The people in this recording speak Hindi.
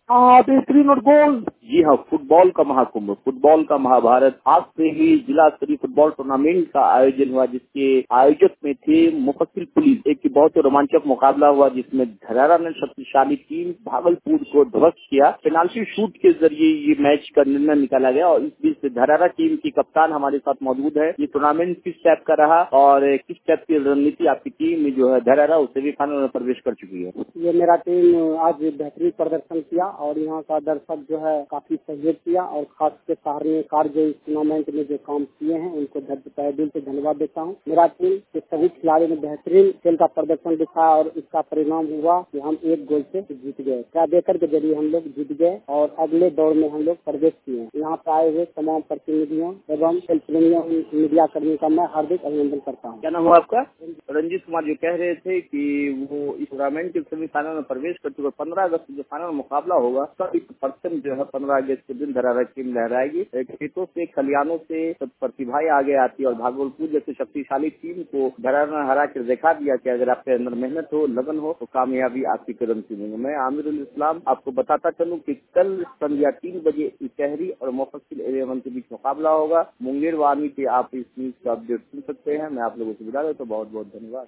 बेहतरीन और गोल। जी हाँ, फुटबॉल का महाकुंभ, फुटबॉल का महाभारत आज से ही जिला स्तरीय फुटबॉल टूर्नामेंट का आयोजन हुआ, जिसके आयोजक में थे मुफस्सिल पुलिस। एक बहुत रोमांचक मुकाबला हुआ जिसमें धरारा ने शक्तिशाली टीम भागलपुर को ध्वस्त किया। पेनाल्टी शूट के जरिए ये मैच का निर्णय निकाला गया और इस बीच धरारा टीम की कप्तान हमारे साथ मौजूद है। ये टूर्नामेंट किस टाइप का रहा और किस टाइप की रणनीति आपकी टीम जो है धरारा उस सेमीफाइनल में प्रवेश कर चुकी है? ये मेरा टीम आज बेहतरीन प्रदर्शन किया और यहाँ का दर्शक जो है काफी सहयोग किया और खास के सहारनकार जो इस टूर्नामेंट में जो काम किए हैं उनको तहे दिल से धन्यवाद देता हूँ। मेरा टीम के सभी खिलाड़ियों ने बेहतरीन खेल का प्रदर्शन दिखाया और इसका परिणाम हुआ कि हम 1 गोल से जीत गए। क्या बेहतर के जरिए हम लोग जीत गए और अगले दौर में हम लोग प्रवेश किए। यहाँ पे आए हुए तमाम प्रतिनिधियों एवं खेल प्रेमियों मीडिया कर्मियों का मैं हार्दिक अभिनंदन करता हूँ। क्या नाम हुआ आपका? रंजीत कुमार जो कह रहे थे कि वो इस टूर्नामेंट के सेमीफाइनल में प्रवेश कर चुके। 15 अगस्त जो फाइनल मुकाबला होगा उसका 1% जो है 15 अगस्त के दिन धरारा टीम लहराएगी। खेतों से खलियानों से सब प्रतिभाएं आगे आती है और भागलपुर जैसे शक्तिशाली टीम को धरारा ने हरा कर दिखा दिया कि अगर आपके अंदर मेहनत हो, लगन हो तो कामयाबी आपकी कदम चुनेंगे। मैं आमिरुल इस्लाम आपको बताता चलूँ कि कल संध्या 3 बजे इकहरी और मुफस्सिल एरिया के बीच मुकाबला होगा। मुंगेर वामी के आप इस न्यूज का अपडेट सुन सकते हैं। मैं आप लोगों से विदा लेता हूं। बहुत बहुत धन्यवाद।